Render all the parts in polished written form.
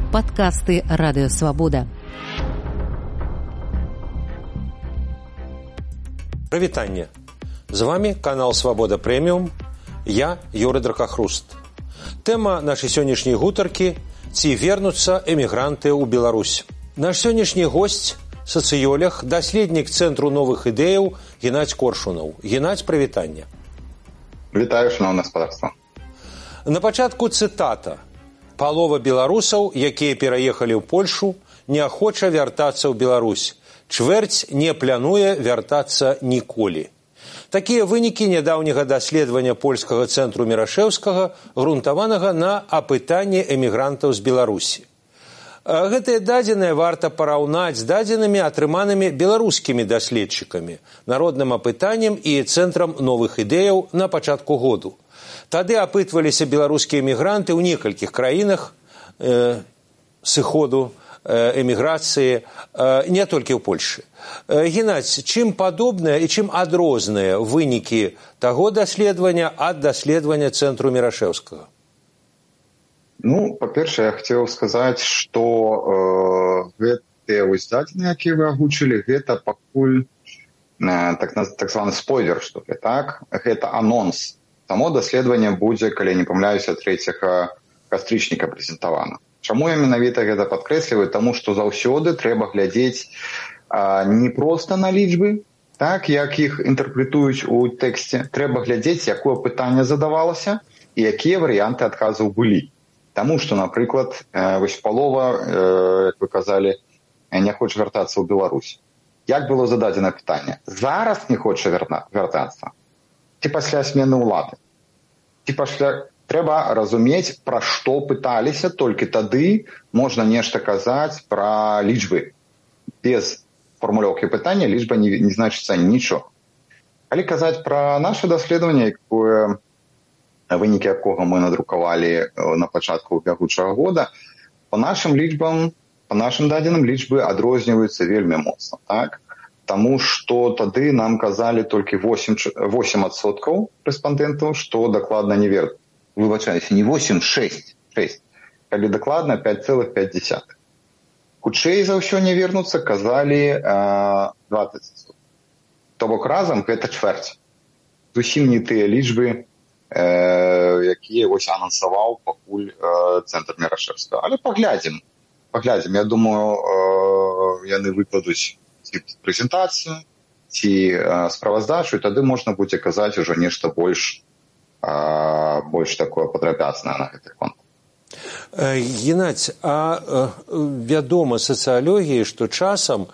Падкасты Радыё Свабода. Прывітанне. З вами канал Свабода Прэміум. Я Юрый Дракахруст. Тэма нашай сённяшняй гутаркі – ці вернуцца эмігранты ў Беларусь. Наш сённяшні госць – сацыёлог, даследнік Цэнтру новых ідэяў Геннадзь Коршунаў. Геннадзь, прывітанне. Вітаю, шановне господарство. На пачатку цытата. Палова беларусаў, якія пераехалі ў Польшу, не хоча вяртацца ў Беларусь. Чвэрць не плануе вяртацца ніколі. Такія вынікі нядаўняга даследавання польскага цэнтру Мірашэўскага, грунтаванага на апытанні эмігрантаў з Беларусі. Гэтыя дадзеныя варта параўнаць з дадзенымі, атрыманымі беларускімі даследчыкамі, народным апытаннем і Цэнтрам новых ідэяў на пачатку году. Тады апытваліся беларускія эмігранты ў некалькіх краінах сыходу эміграцыі, не толькі ў Польшы. Геннадзь, чым падобныя і чым адрозныя вынікі таго даследавання ад даследавання Цэнтру Мірашэўскага? Ну, па-першае, я хацеў сказаць, што гэтыя дадзеныя, якія вы агучылі, гэта пакуль так званы спойлер, што так, гэта анонс. Само даследаванне будзе, калі не памыляюся, 3 кастрычніка прэзентавана. Чаму я менавіта гэта падкрэсліваю? Таму што заўсёды трэба глядзець не проста на лічбы, так, як іх інтэрпрэтуюць у тэксце. Трэба глядзець, якое пытанне задавалася і якія варыянты адказаў былі. Таму што, напрыклад, вось палова, як вы казалі, не хоча вяртацца ў Беларусь. Як было зададзена пытанне? Зараз не хоча вяртацца? Ці пасля змены ўлады? Ці пасля... Трэба разумець, пра што пыталіся, толькі тады можна нешта казаць пра лічбы. Без фармулёўкі пытання лічба не значыцца нічога. Калі казаць пра наша даследаванне, вынікі якога мы надрукавалі на пачатку бягучага года, па нашым лічбам, па нашым дадзеным лічбы адрозніваюцца вельмі моцна. Так? Таму што тады нам казалі толькі 8% рэспандэнтаў, што дакладна не вернуць. Выбачаюся, не 8, 6. Калі дакладна 5,5. Хутчэй за ўсё не вернуцца, казалі 20%. То бок разам гэта чвэрць. Зусім не тыя лічбы, якія вось анансаваў пакуль Цэнтр Мірашэўскага. Але паглядзім. Я думаю, яны выкладуць ці прэзентацыю, ці справаздачу, і тады можна будзе казаць ужо нешта больш такое падрабязнае на гэты конт. Геннадзь, вядома сацыялогіі, што часам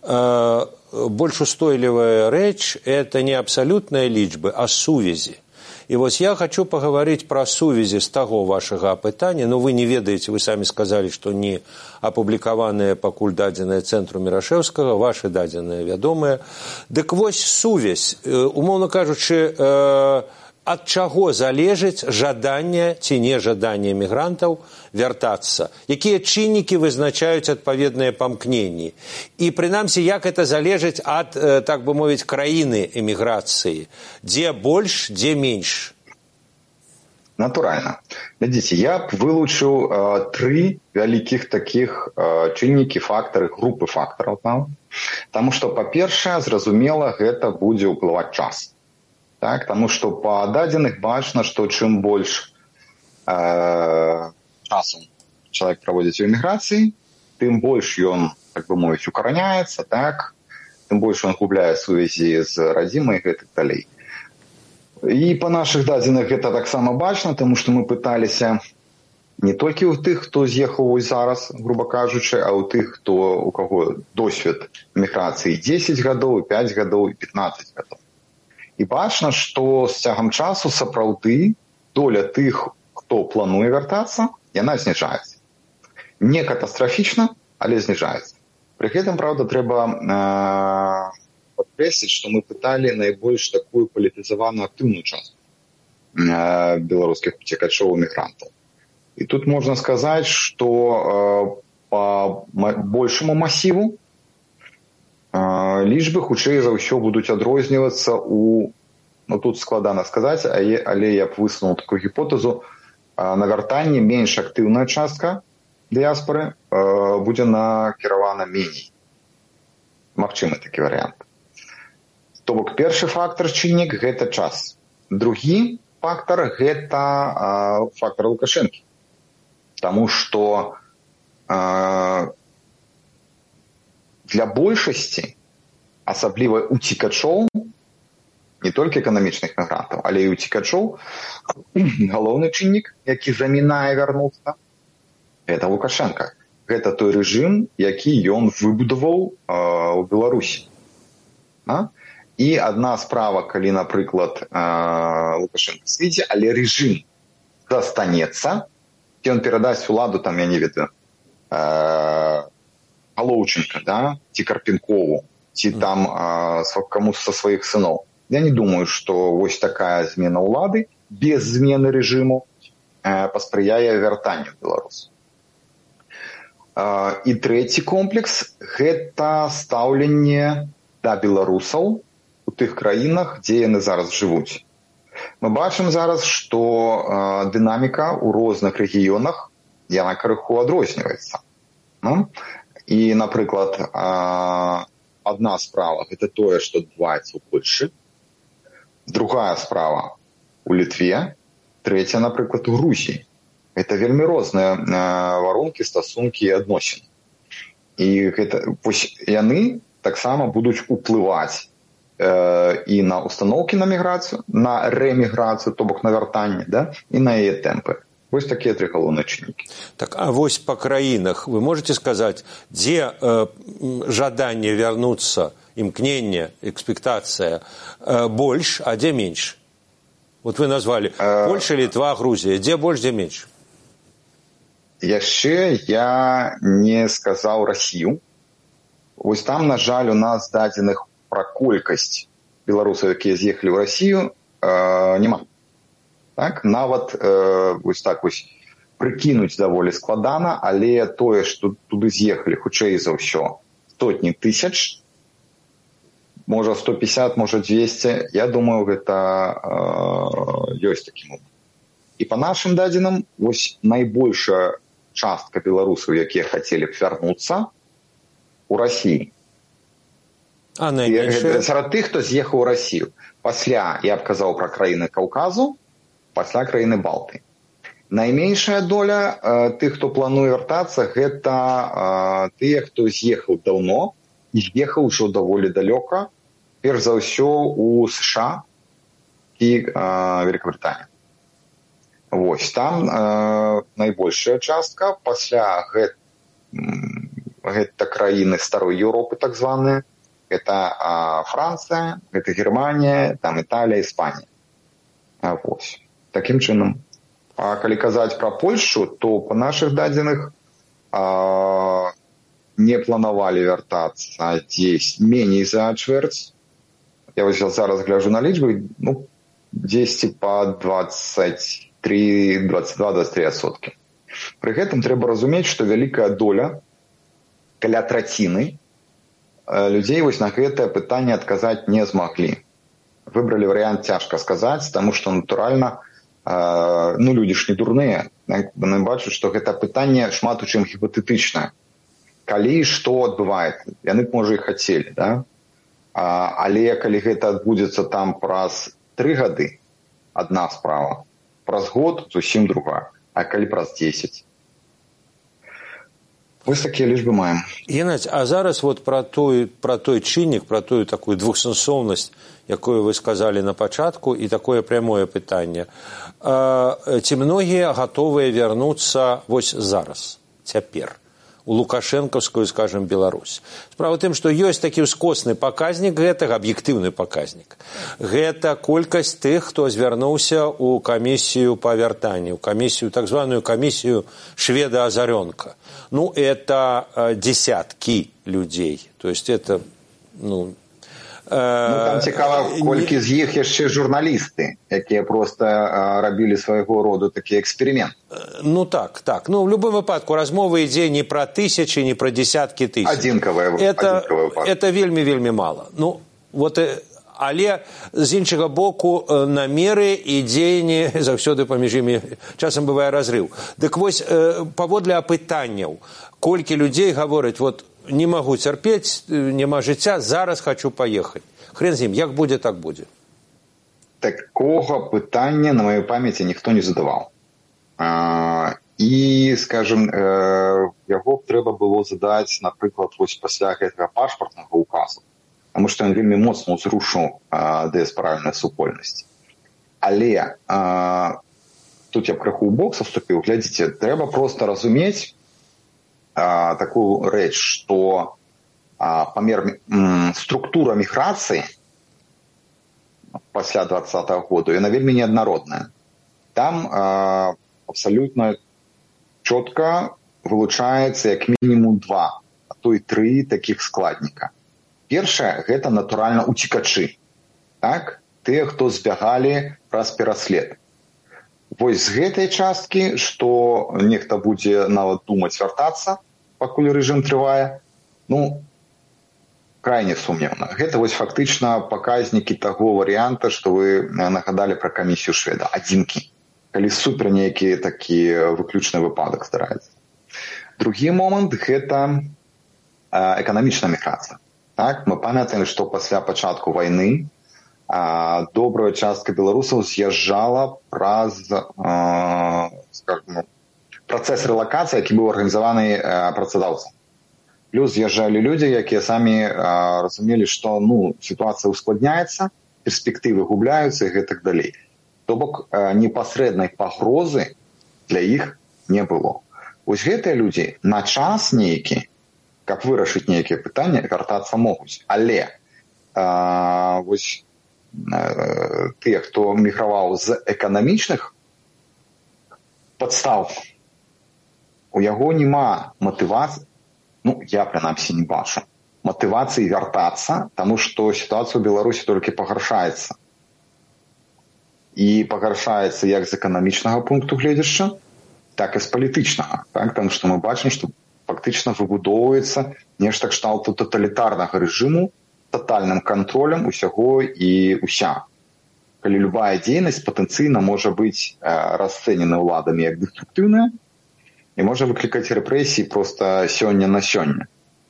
больш устойлівая рэч – это не абсалютныя лічбы, а сувязі. І вось я хочу паговорыць пра сувязі з таго вашага апытання. Ну, вы не ведаеце, вы самі сказалі, што не апублікаваныя пакуль дадзеныя Цэнтру Мірашэўскага, вашы дадзеныя вядомыя. Дык вось сувязь, умоўна кажучы, ад чаго залежыць жаданне ці нежаданне эмігрантаў вяртацца? Якія чыннікі вызначаюць адпаведныя памкненні? І, прынамсі, як гэта залежыць ад, так бы мовіць, краіны эміграцыі? Дзе больш, дзе менш? Натуральна. Глядзіце, я б вылучыў 3 вялікіх такіх чыннікі, фактары, групы фактараў. Таму што, па-першае, зразумела, гэта будзе ўплываць час. Так, таму што па дадзеных бачна, што чым больш часу чалавек праводзіць у эміграцыі, тым больш ён, так бы мовіць, укараняецца, так, тым больш ён губляе сувязі з радзімай і гэтак далей. І па нашых дадзеных гэта таксама бачна, таму што мы пыталіся не толькі ў тых, хто з'ехаў вось зараз, груба кажучы, а ў тых, у каго досвед эміграцыі 10 гадоў, 5 гадоў і 15 гадоў. І бачна, што з цягам часу сапраўды доля тых, хто плануе вяртацца, яна зніжаецца. Не катастрафічна, але зніжаецца. Пры гэтым, правда, трэба падкрэсліць, што мы пыталі найбольш такую палітызаваную актыўную частку беларускіх уцекачоў эмігрантаў. І тут можна сказаць, што па большаму масіву лічбы хутчэй за ўсё будуць адрознівацца у, ну тут складана сказаць, але я б высунуў такую гіпотэзу, на вяртанні менш актыўная частка дыяспоры будзе накіравана меней. Магчымы такі варыянт. То бок першы фактор чыннік гэта час. Другі фактор гэта фактор Лукашэнкі. Таму што для большасці, асабліва уцікачоў, не толькі эканамічных мігрантаў, але і уцікачоў, галоўны чыннік, які замінае вярнуцца, гэта Лукашенко. Гэта той рэжым, які ён выбудаваў у Беларусі. І адна справа, калі, напрыклад, Лукашенко сыдзе, але рэжым застанецца, ці ён перадасць уладу, там, я не ведаю, Галоўченка, да? Ці Карпенкову, ці там каму са сваіх сыноў. Я не думаю, што вось такая змена ўлады без змены рэжыму паспрыяе вяртанню беларусаў. І трэці комплекс – гэта стаўленне да беларусаў у тых краінах, дзе яны зараз жывуць. Мы бачым зараз, што дынаміка ў розных рэгіёнах, яна крыху адрозніваецца. І, напрыклад, адна справа – гэта тое, што адбываецца ў Польшчы, другая справа ў Літве, трэця, напрыклад, у Грузіі. Гэта вельмі розныя варункі, стасункі і адносіны. І яны таксама будуць уплываць і на устаноўкі на міграцыю, на рэміграцыю, то бок на вяртанне, да? І на яе тэмпы. Вось такія тры галоўныя чыннікі. Так, а вось па краінах вы можете сказаць, дзе жаданне вярнуцца, імкненне, экспектацыя больш, а дзе менш? Вот вы назвалі Польша, Літва, Грузія. Дзе больш, дзе менш? Яшчэ я не сказаў Расію. Вось там, на жаль, у нас дадзеных пра колькасць беларусаў, якія з'ехалі ў Расію, няма. Так? Нават вось так вось прыкінуць даволі складана, але тое, што туды з'ехалі, хутчэй за ўсё, сотні тысяч, можа 150, можа 200, я думаю, гэта ёсць такі момант. І па нашым дадзеным, вось найбольшая частка беларусаў, якія хацелі б вярнуцца у Расіі. А найменшая? Сярод тых, хто з'ехаў у Расію. Пасля, я б казаў пра краіны Каўказу, пасля краіны Балты. Найменшая доля тых, хто плануе вяртацца, гэта тыя, хто з'ехаў даўно і з'ехаў ужо даволі далёка, перш за ўсё у США і Великабрытанію. Вось, там найбольшая частка, пасля гэта краіны старой Еўропы, так званыя, гэта Францыя, гэта Германія, там Італія, Іспанія. Вось. Такім чынам. А калі казаць пра Польшчу, то па нашых дадзеных не планавалі вяртацца дзесь меней за чвэрць. Я вось зараз гляджу на лічбы, ну, дзесьці па 22-23%. Пры гэтым трэба разумець, што вялікая доля, каля траціны, людзей вось на гэтае пытанне адказаць не змаглі. Выбралі варыянт цяжка сказаць, таму што, натуральна, ну, людзі ж не дурныя. Яны бачаць, што гэта пытанне шмат у чым гіпатэтычнае. Калі што адбываецца, яны б, можа, і хацелі, да? Але калі гэта адбудзецца там праз 3 гады, адна справа, праз год зусім другая, а калі праз 10. Вось такія лічбы маем. Геннадзь, а зараз вот пра той чыннік, пра тую такую двухсэнсоўнасць, якую вы сказалі на пачатку, і такое прямое пытанне. Ці многія гатовыя вярнуцца вось зараз, цяпер, у лукашэнкаўскую, скажем, Беларусь? Справа ў тым, што ёсць такі ўскосны паказнік гэтага, аб'ектыўны паказнік. Гэта колькасць тых, хто звярнуўся ў камісію па вяртанню, камісію, так званую камісію Шведа-Азарёнка. Ну, это десятки людей. То есть это, ну... там цікава, колькі з іх яшчэ журналісты, якія просто рабілі свайго роду такі эксперимент. Ну так. Ну, в любом выпадку размова ідзе не про тысячи, не про десятки тысяч. Адзінкавыя выпадкі. Это вельмі-вельмі мало. Ну, вот Але з іншага боку намеры і дзеянні заўсёды паміж імі часам бывае разрыў. Дык вось паводле апытанняў, колькі людзей гавораць, вот не магу цярпець, няма жыцця, зараз хочу паехаць. Хрен з ім, як будзе, так будзе. Такого пытання на маёй памяці ніхто не задаваў. І, скажем, яго б трэба было задаць, напрыклад, вось пасля гэтага пашпартнага указу, таму што ён вельмі моцна ўзрушыў дыяспаральныя супольнасці. Але тут я крыху ў бок саступіў. Глядзіце, трэба проста разумець такую рэч, што структура міграцыі пасля 2020 году, яна вельмі неаднародная. Там абсалютна чётка вылучаецца як мінімум 2, а то і 3 такіх складніка. Першае, гэта натуральна уцекачы. Так? Тыя, хто збягалі праз пераслед. Вось з гэтай часткі, што нехта будзе нават думаць вяртацца, пакуль рэжым трывае, крайне сумневна. Гэта вось фактычна паказнікі таго варыянта, што вы нагадалі пра камісію Шведа. Адзінкі. Калі супер нейкі такі выключны выпадак здараецца. Другі момант – гэта эканамічная міграцыя. Так? Мы памятаем, што пасля пачатку вайны добрая частка беларусаў з'язджала праз працэс рэлакацыі, які быў арганізаваны працадаўцам. Плюс з'язджалі людзі, якія самі разумелі, што сітуацыя ускладняецца, перспектывы губляюцца і гэтак далей. То бок непасрэднай пагрозы для іх не было. Вось гэтыя людзі на час нейкі, каб вырашыць нейкія пытанні, вяртацца могуць. Але вось тыя, хто міграваў з эканамічных падстаў, у яго няма матывацыі, я прынамсі не бачу, матывацыі вяртацца, таму што сітуацыя ў Беларусі толькі пагаршаецца. І пагаршаецца як з эканамічнага пункту гледзяшча, так і з палітычнага. Так? Таму што мы бачым, што фактычна выбудоўваецца нешта кшталту таталітарнага рэжыму, татальным кантролем усяго і ўся. Калі любая дзейнасць патэнцыйна можа быць расцэнена ўладамі як деструктыўная і можа выклікаць рэпрэсіі проста сёння на сёння.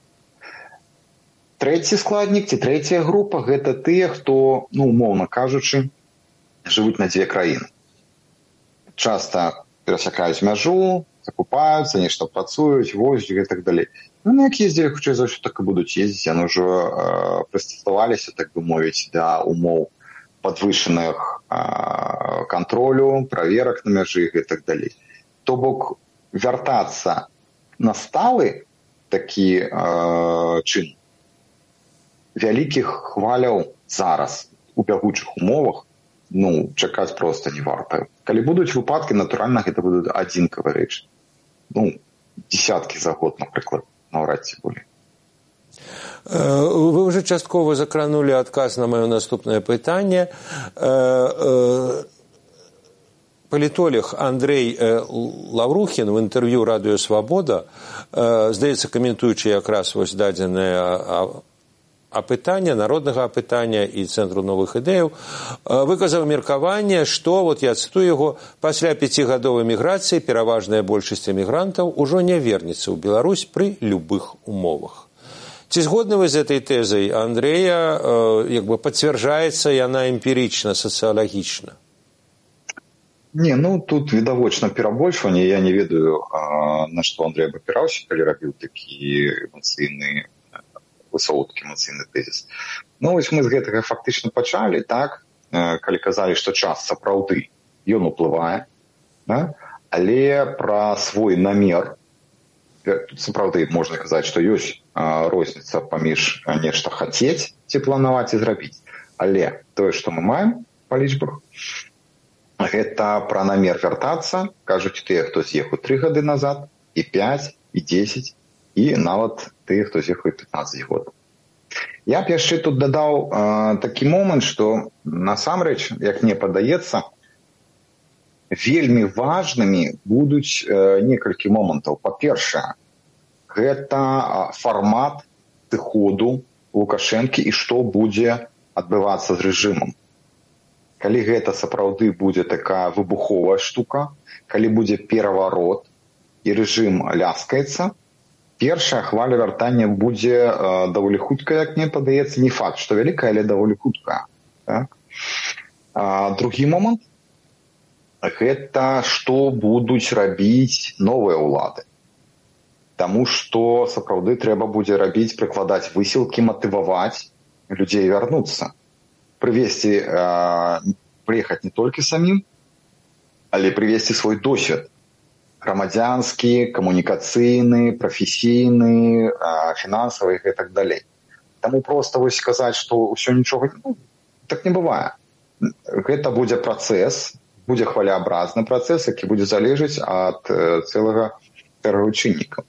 Трэці складнік ці трэцяя група – гэта тыя, хто, умоўна кажучы, жывуць на 2 краіны. Часта перасякаюць мяжу, закупаюцца, нешта працуюць, возяць і так далей. Як ездзілі, хутчэй за ўсё так і будуць ездзіць, яны ўжо прыстасаваліся, так бы мовіць, да умоў падвышаных кантролю, праверак на мяжы і так далей. То бок вяртацца на сталы такі чын вялікіх хваляў зараз у бягучых умовах чакаць проста не варта. Калі будуць выпадкі, натуральна, гэта будуць адзінкавыя рэчы. Десяткі за год, напрыклад, наўрад ці болей. Вы ўжо часткова закранулі адказ на маё наступнае пытанне. Палітолог Андрей Лаврухін в інтэрв'ю «Радыё Свабода», здаецца, каментуючы якраз вось дадзенае апытання, народнага апытання і Цэнтру новых ідэяў, выказаў меркаванне, што, я цытую яго, пасля 5гадовай міграцыі пераважная большасць эмігрантаў ужо не вернецца ў Беларусь пры любых умовах. Ці згодны вы з этой тэзай Андрэя, пацвярджаецца яна эмпірычна, сацыялагічна? Не, тут відавочна перабольшванне. Я не ведаю, на што Андрэй абапіраўся, калі рабіў такі эмацыйны высоўткі, эмацыйны тэзіс. Вось мы з гэтага фактычна пачалі, так, калі казалі, што час сапраўды ён уплывае, да? Але пра свой намер, тут сапраўды можна казаць, што ёсць розніца паміж нешта хацець ці планаваць і зрабіць. Але тое, што мы маем па лічбах, гэта пра намер вяртацца, кажуць тыя, хто з'ехаў 3 гады назад, і 5, і 10, і нават тыя, хто з'ехаў 15 год. Я б яшчэ тут дадаў такі момант, што насамрэч, як мне падаецца, вельмі важнымі будуць некалькі момантаў. Па-першае, гэта фармат сыходу Лукашэнкі і што будзе адбывацца з рэжымам. Калі гэта сапраўды будзе такая выбуховая штука, калі будзе пераварот і рэжым ляскаецца, першая хваля вяртання будзе даволі хуткая, як мне падаецца, не факт, што вялікая, але даволі хуткая. Так? Другі момант – гэта што будуць рабіць новыя ўлады. Таму што сапраўды трэба будзе рабіць, прыкладаць высілкі, матываваць людзей вярнуцца. Прыехаць не толькі самім, але прывесці свой досвед. Грамадзянскі, камунікацыйны, прафесійны, фінансавы і так далей. Таму проста вось сказаць, што ўсё нічога, так не бывае. Гэта будзе працэс, будзе хвалеабразны працэс, які будзе залежаць ад цэлага шэрагу чыннікаў.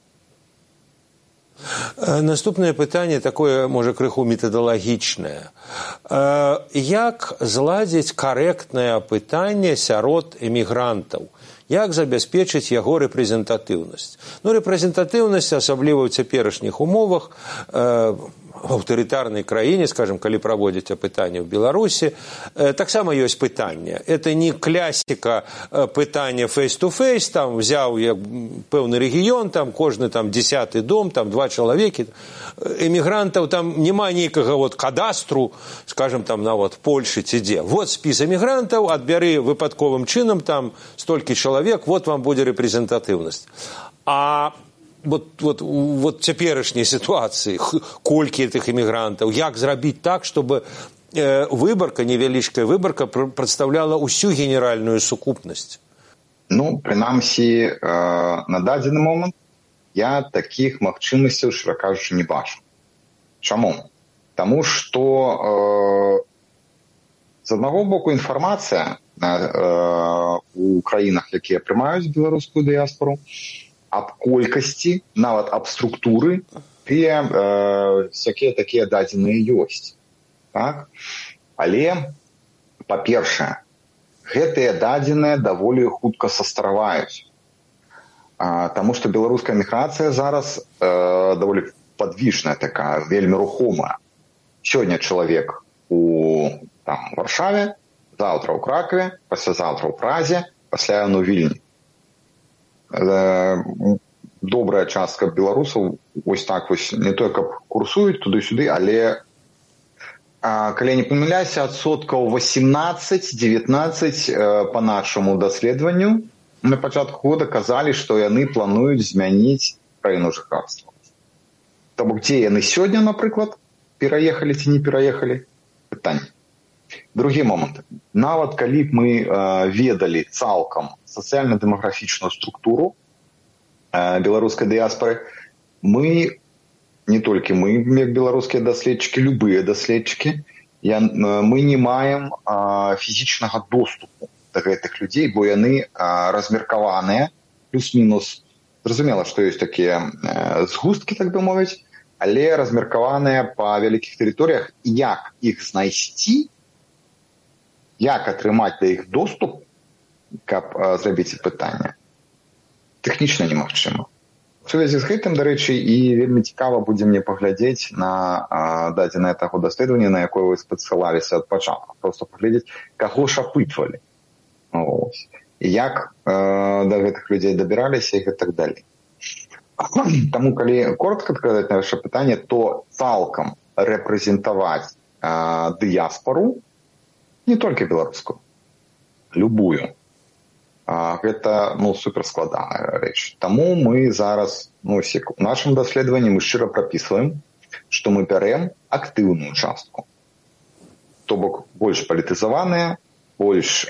Наступнае пытанне такое, можа, крыху метадалагічнае. Як зладзіць карэктнае апытанне сярод эмігрантаў? Як забяспечыць яго рэпрэзентатыўнасць? Рэпрэзентатыўнасць, асабліва ў цяперашніх умовах, в аўтарытарнай краіне, скажем, калі праводзяць апытанне ў Беларусі, таксама ёсць пытанне. Это не класіка пытання face-to-face, там взяў пэўны рэгіён, там кожны там 10-й дом, там 2 чалавекі. Эмігрантаў там няма нейкага кадастру, скажем, там на Польшы ці дзе. Вот спіс эмігрантаў, адбяры выпадковым чынам там столькі чалавек, вот вам будзе рэпрэзентатыўнасць. А вот цяперашняй сітуацыі, колькі гэтых эмігрантаў, як зрабіць так, чтобы выбарка, невялічкая выбарка прадстаўляла ўсю генеральную сукупнасць? Прынамсі, на дадзены момант я такіх магчымасцяў, шчыра кажучы, не бачу. Чаму? Таму што з аднаго боку інфармацыя у краінах, якія прымаюць беларускую дыяспору, аб колькасці, нават аб структуры, тыя всякія такія дадзеныя ёсць. Так? Але, па-першае, гэтыя дадзеныя даволі хутка састараваюць. Таму што беларуская міграцыя зараз даволі падвішная такая, вельмі рухомая. Сёння чалавек у Варшаве, заўтра ў Кракаве, паслязаўтра ў Празе, пасля ў Вільні. Добрая частка беларусаў вось так вось не то, каб курсуюць туды-сюды, але калі я не памыляюся, адсоткаў 18-19 па нашаму даследаванню на пачатку года казалі, што яны плануюць змяніць краіну жыхарства. Таму дзе яны сёння, напрыклад, пераехалі ці не пераехалі? Пытанне. Другі момант. Нават калі б мы ведалі цалкам сацыяльна-дэмаграфічную структуру беларускай дыяспоры, мы, не толькі мы, як беларускія даследчыкі, любыя даследчыкі, мы не маем фізічнага доступу да гэтых людзей, бо яны размеркаваныя, плюс-мінус, зразумела, што ёсць такія згусткі, так бы мовіць, але размеркаваныя па вялікіх тэрыторыях, як іх знайсці, як атрымаць да іх доступ, каб зрабіць пытанне, тэхнічна немагчыма. У сувязі з гэтым, дарэчы, і вельмі цікава будзе мне паглядзець на дадзенае таго даследавання, на якое вы спасылаліся ад пачатку. Проста паглядзець, каго ж апытвалі. І як да гэтых людзей дабіраліся і гэтак далей. Таму, калі коротка адказаць на ваше пытанне, то цалкам рэпрэзентаваць дыяспору, не толькі беларускую, любую, гэта суперскладаная рэч. Таму мы зараз, у нашым даследаванні мы шчыра прапісваем, што мы бярэм актыўную частку. То бок больш палітызаваныя, больш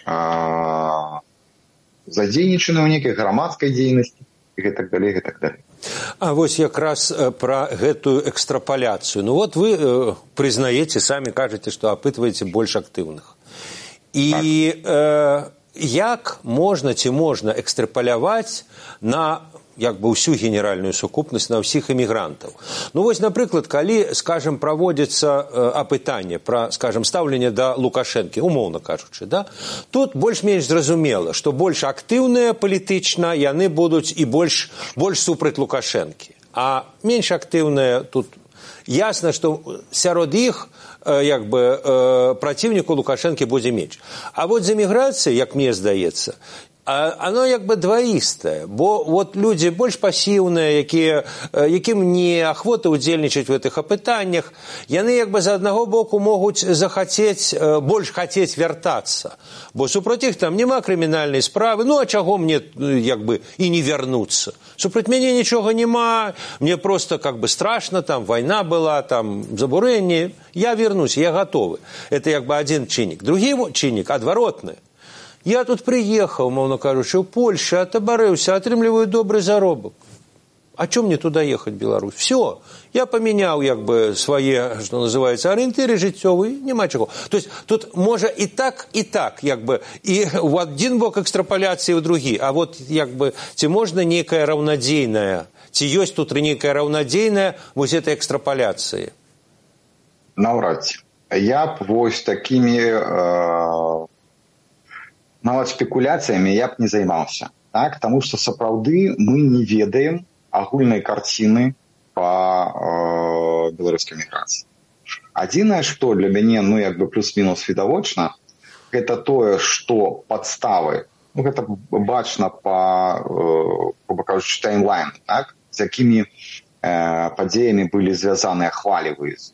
задзейнічаныя ў нейкай грамадскай дзейнасці і гэтак далей, гэтак далей. А вось якраз пра гэтую экстрапаляцыю. Вы прызнаеце, самі кажаце, што апытваеце больш актыўных. І як можна ці можна экстрапаляваць на ўсю генеральную сукупнасць, на ўсіх эмігрантаў? Вось, напрыклад, калі, скажем, праводзіцца апытанне пра, скажем, стаўленне да Лукашэнкі, умоўна кажучы, тут больш-менш зразумела, што больш актыўныя палітычна яны будуць і больш супраць Лукашэнкі. А менш актыўныя тут Ясна, што сярод іх як бы праціўніку Лукашэнкі будзе менш. А вот з эміграцыяй, як мне здаецца, оно як бы двоістае, бо вот людзі больш пасіўныя, якім не ахвота ўдзельнічаць в гэтых апытаннях, яны як бы з аднаго боку могуць больш хацець вяртацца, бо супроць іх там няма крымінальнай справы, ну а чаго мне як бы і не вярнуцца? Супроць мяне нічога няма, мне просто как бы страшно, там вайна была, там забурэнне, я вернусь, я готовы. Это як бы адзін чыннік. Другі чыннік адваротны. Я тут приехал, мовно кажучи, в Польшу, отоборился, отрымливаю добрый заробок. А чё мне туда ехать, в Беларусь? Все, я поменял, як бы, свои, что называется, ориентиры жыццёвые, нема чего. То есть тут можно и так, як бы, и в один бок экстраполяции, в другі. А вот, як бы, ці можно некая равнодейная, ці ёсць тут некая равнодейная вот этой экстраполяции? Навряд. Я б вось такими... нават спекуляцыямі я б не займаўся, так? Таму што сапраўды мы не ведаем агульнай карціны па беларускай міграцыі. Адзінае, што для мяне, ну, як бы плюс-мінус відавочна, гэта тое, што падставы, ну, гэта бачна па кажучы, таймлайну, так? З якімі падзеямі былі звязаныя хвалі выезду.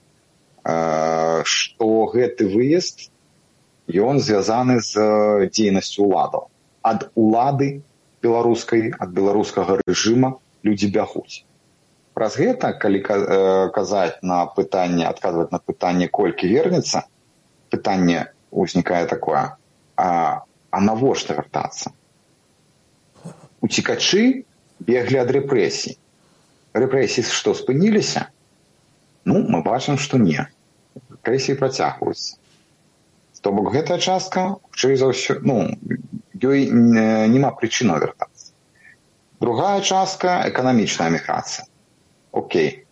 Што гэты выезд ён звязаны з дзейнасцю ўладаў. Ад улады беларускай, ад беларускага рэжыма людзі бягуць. Праз гэта, калі казаць на пытанне, адказваць на пытанне, колькі вернецца, пытанне узнікае такое, а навошта вяртацца? Уцекачы беглі ад рэпрэсій. Рэпрэсіі што, спыніліся? Ну, мы бачым, што не. Рэпрэсіі працягваюцца. То бок гэтая частка, хутчэй за ўсё, ну, ёй няма прычынаў вяртацца. Другая частка – эканамічная міграцыя. Окей.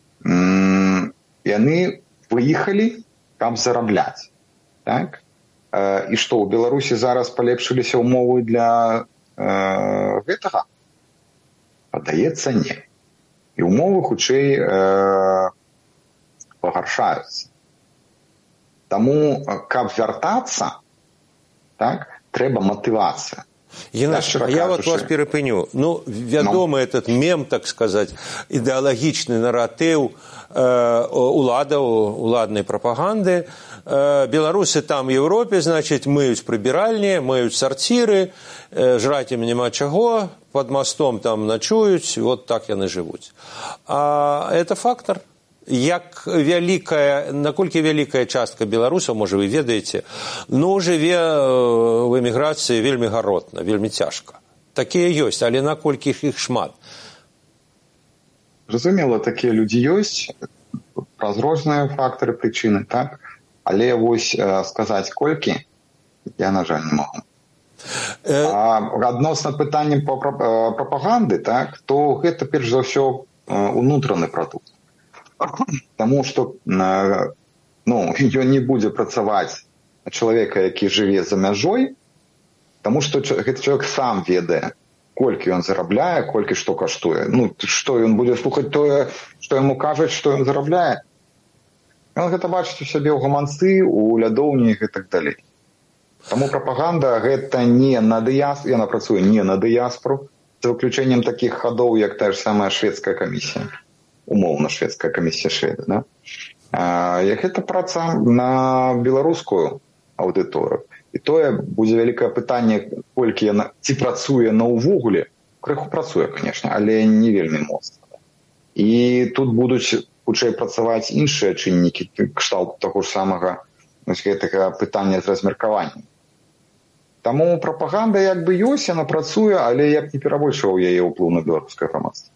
Яны выехалі, каб зарабляць. Так? І што, у Беларусі зараз палепшыліся ўмовы для гэтага? Падаецца, не. І ўмовы, хутчэй, пагаршаюцца. Таму, каб вяртацца, так, трэба матывацыя. Геннадий, я вот вас перепыню. Ну, вядомы этот мем, так сказать, ідэалагічны наратыў уладнай прапаганды. Беларусы там в Европе, значит, мыюць прыбіральні, мыюць сарціры, жраць ім няма чаго, под мостом там ночуюць, вот так яны жывуць. А это фактор. Як вялікая, наколькі вялікая частка беларусаў, можа, вы ведаеце, ну, жыве в эміграцыі вельмі гаротна, вельмі цяжка. Такія ёсць, але наколькі іх шмат? Зразумела, такія людзі ёсць, праз розныя фактары, прычыны, так? Але вось сказаць колькі, я, на жаль, не магу. Адносна пытанням прапаганды, так, то гэта, перш за ўсё, унутраны прадукт. Таму што, ну, ён не будзе працаваць на чалавека, які жыве за мяжой, таму што гэты чалавек сам ведае, колькі ён зарабляе, колькі што каштуе. Ну, што ён будзе слухаць тое, што яму кажуць, што ён зарабляе. Ён гэта бачыць у сябе ў гаманцы, у лядоўні і так далей. Таму прапаганда гэта не на дыяспору, яна працуе не на дыяспору, за выключэннем такіх хадоў, як та ж самая шведская камісія. Умоўна шведская камісія шведа, да? Гэта праца на беларускую аўдыторыю. І тое будзе вялікае пытанне, колькі яна, ці працуе на ўвогуле, крыху працуе, канешне, але не вельмі моцна. І тут будуць хутчэй працаваць іншыя чыннікі, кшталт таго ж самага гэтага пытання з размеркаваннем. Таму прапаганда як бы ёсць, яна працуе, але я б не перабольшваў яе ўплыў на беларускае грамадства.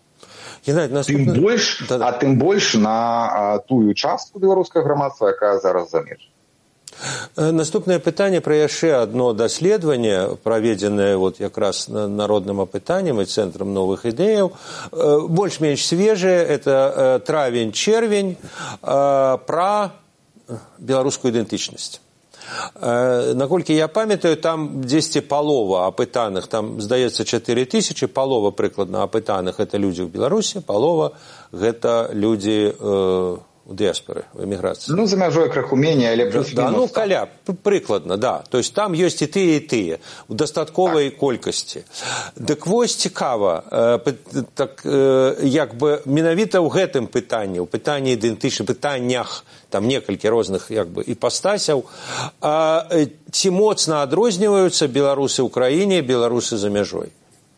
Тым больш на тую частку беларускага грамадства, якая зараз за межамі. Наступнае пытанне пра яшчэ адно даследаванне, праведзенае вот якраз народным апытаннем і цэнтрам новых ідэяў, больш-менш свежае, это травень-чэрвень, пра беларускую ідэнтычнасць. Наколькі я памятаю, там дзесьці палова апытаных, там, здаецца, 4000, палова прыкладна апытаных – это людзі ў Беларусі, палова – гэта людзі у дыяспоры, в эміграцыі. Ну, за мяжой крыху меней, але плюс-мінус. Да, ну, каля, прыкладна, да. То есть там ёсць і тыя, у дастатковай колькасці. Дык вось цікава, так, як бы, менавіта ў гэтым пытанні, ў пытанні ідэнтычных, пытаннях, там некалькі розных, як бы, іпастасяў, ці моцна адрозніваюцца беларусы ў краіне, беларусы за мяжой?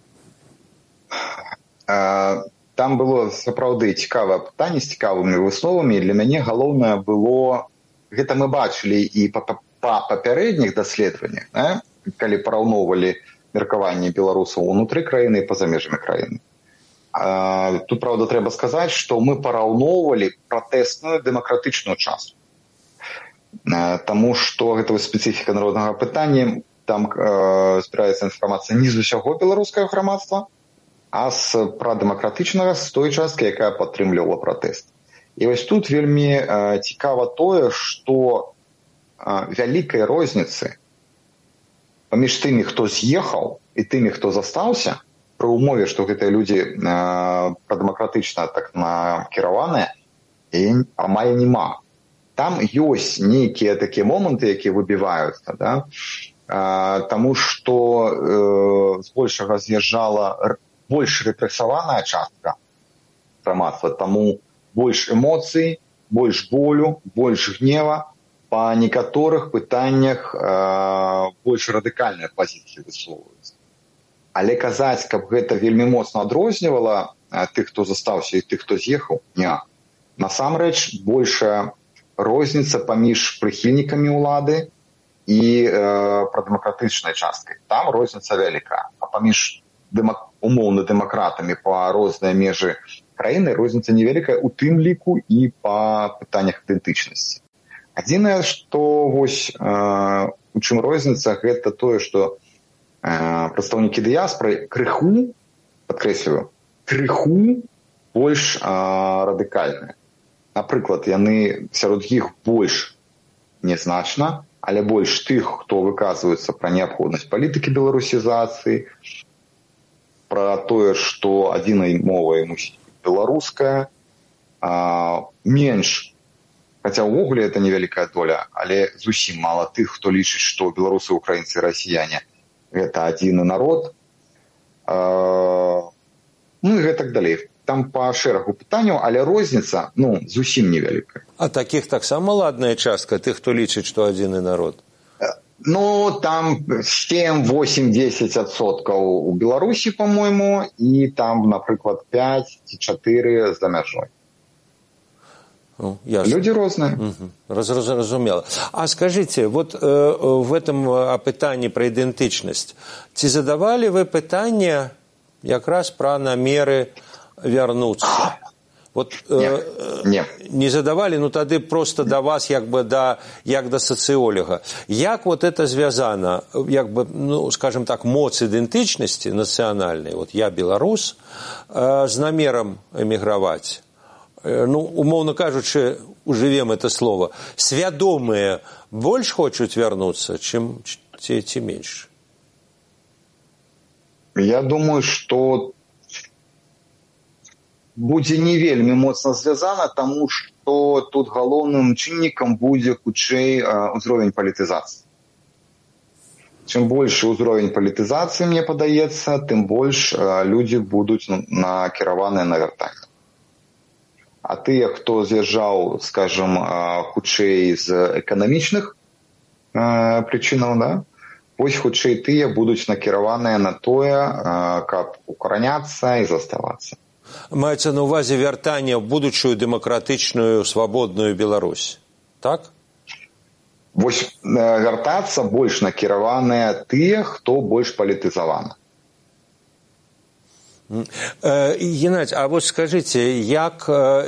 Там было сапраўды цікавае пытанне з цікавымі высновамі. Для мяне галоўнае было, гэта мы бачылі і па папярэдніх даследаваннях, калі параўноўвалі меркаванне беларусаў унутры краіны і па-за межамі краіны. Тут, правда, трэба сказаць, што мы параўноўвалі пратэсную дэмакратычную частку. Таму што гэта спецыфіка народнага пытання, там збіраецца інфармацыя не з усяго беларускага грамадства, а з прадэмакратычнага, з той часткі, якая падтрымлівала пратэст. І вось тут вельмі цікава тое, што вялікай розніцы паміж тымі, хто з'ехаў, і тымі, хто застаўся, пры ўмове, што гэтыя людзі прадэмакратычна так накіраваныя, амаль няма. Там ёсць нейкія такія моманты, якія выбіваюцца, да? Таму што збольшага з'язджала больш рэпрэсаваная частка грамадства, таму больш эмоцый, больш болю, больш гнева, па некаторых пытаннях больш радыкальныя пазіцыі высоўваюцца. Але казаць, каб гэта вельмі моцна адрознівала тых, хто застаўся, і тых, хто з'ехаў, не. Насамрэч, большая розніца паміж прыхільнікамі ўлады і прадэмакратычнай часткай. Там розніца вялікая. А паміж умоўна дэмакратамі па розныя межы краіны розніца невялікая, у тым ліку і па пытаннях ідэнтычнасці. Адзінае, што вось у чым розніца, гэта тое, што прадстаўнікі дыяспоры крыху, падкрэсліваю, крыху больш радыкальныя. Напрыклад, яны сярод іх больш нязначна, але больш тых, хто выказваецца пра неабходнасць палітыкі беларусізацыі, пра тое, што адзінай мовай мусіць быць беларуская, менш, хаця ўвогуле гэта невялікая доля, але зусім мала тых, хто лічыць, што беларусы, украінцы, расіяне гэта адзіны народ, ну і гэтак далей. Там па шэрагу пытанняў, але розніца, ну, зусім невялікая. А такіх таксама ладная частка, тых, хто лічыць, што адзіны народ? Ну, там 7, 8, 10% у Беларусі, по-моему, і там, напрыклад, 5 ці 4 за мяжой. Ну, люди розныя. Разумела. А скажите, вот в этом пытанні пра ідэнтычнасць, ці задавали вы пытанне якраз пра намеры вярнуцца? Вот, не задавали, ну тады просто до вас, як бы як до социолога. Як вот это звязано, як бы, ну, скажем так, моц ідэнтычнасці нацыянальнай, вот я беларус, з намером эміграваць, ну, умоўно кажучы, ужывем это слово, свядомыя больш хочуць вярнуцца, чым ці менш? Я думаю, что будзе не вельмі моцна звязана, таму што тут галоўным чыннікам будзе хутчэй ўзровень палітызацыі. Чым большы ўзровень палітызацыі, мне падаецца, тым больш людзі будуць накіраваныя на вяртанне. А тыя, хто з'язджаў, скажем, хутчэй з эканамічных прычынаў, да, вось хутчэй тыя будуць накіраваныя на тое, каб укараняцца і заставацца. Маецца на ўвазе вяртанне ў будучую дэмакратычную, свабодную Беларусь, так? Вось вяртацца больш накіраваныя тыя, хто больш палітызаваны. Геннадзь, а вот скажите, як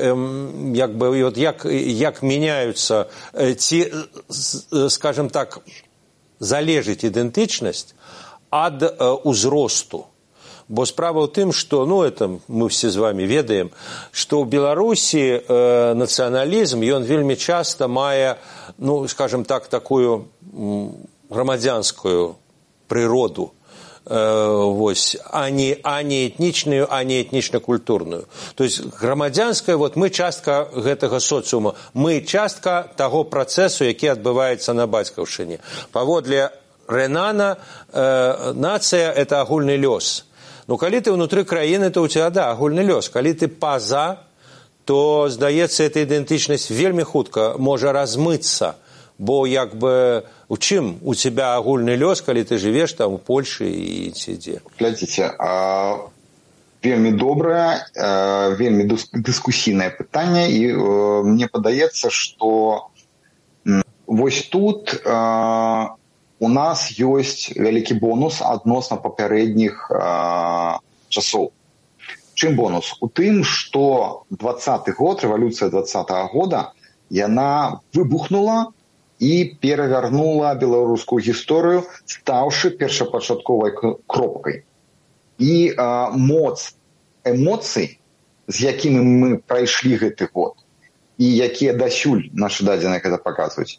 меняются, ці, скажем так, залежыць ідэнтычнасць ад узросту? Бо справа ў тым, што, это мы все з вами ведаем, што ў Беларусі нацыяналізм, ён вельмі часта мае, скажем так, такую грамадзянскую прыроду, а не этнічную, а не этнічна-культурную. То есть грамадзянская, мы частка гэтага социума, мы частка таго працэсу, які адбываецца на бацькаўшчыне. Паводле Ренана нацыя – это агульны лёс. Калі ты ўнутры краіны, то ў цябе, агульны лёс. Калі ты па-за, то, здаецца, эта ідэнтычнасць вельмі хутка можа размыцца. Бо у чым у тебя агульны лёс, калі ты жывеш там у Польшы і ці дзе? Глядзіце, вельмі добрае, вельмі дыскусійнае пытанне, і мне падаецца, што вось тут у нас ёсць вялікі бонус адносна папярэдніх часоў. Чым бонус? У тым, што 20-й год, рэвалюцыя 20-го года, яна выбухнула і перавярнула беларускую гісторыю, стаўшы першапачатковай кропкай. І моц эмоцый, з якімі мы прайшлі гэты год, і якія дасюль нашы дадзеныя гэта паказваюць,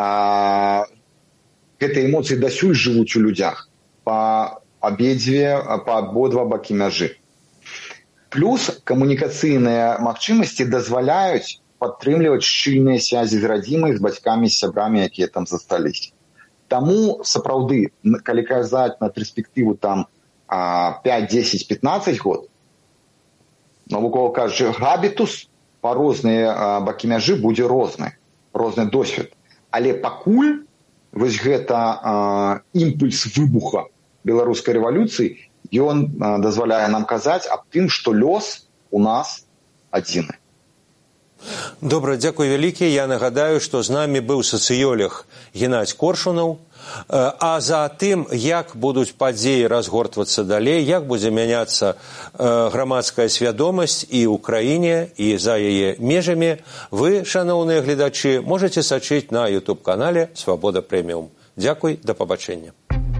гэтыя эмоцыі дасюль жывуць у людзях па абодва бакі мяжы. Плюс камунікацыйныя магчымасці дазваляюць падтрымліваць шчыльныя сувязі з радзімай, з бацькамі, з сябрамі, якія там засталіся. Таму, сапраўды, калі казаць на перспектыву там 5, 10, 15 год, навукова кажучы, габітус па розныя бакі мяжы будзе розны досвед. Але пакуль вось гэта імпульс выбуха беларускай рэвалюцыі, ён дазваляе нам казаць аб тым, што лёс у нас адзіны. Добра, дзякуй вялікі. Я нагадаю, што з намі быў сацыёлог Геннадзь Коршунаў. А за тым, як будуць падзеі разгортвацца далей, як будзе мяняцца грамадская свядомасць і ў краіне, і за яе межамі, вы, шаноўныя гледачы, можаце сачыць на YouTube-канале «Свабода Прэміум». Дзякуй, да пабачэння.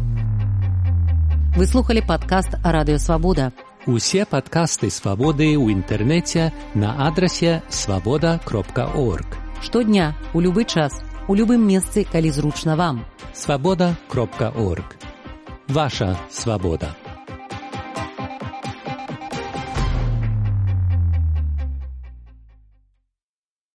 Вы слухали падкаст «Радыё Свабода». Усе падкасты «Свабоды» ў інтэрнэце на адрасе свабода.орг. Штодня, у любы час, у любым месцы, калі зручна вам. Свабода.орг. Ваша свабода.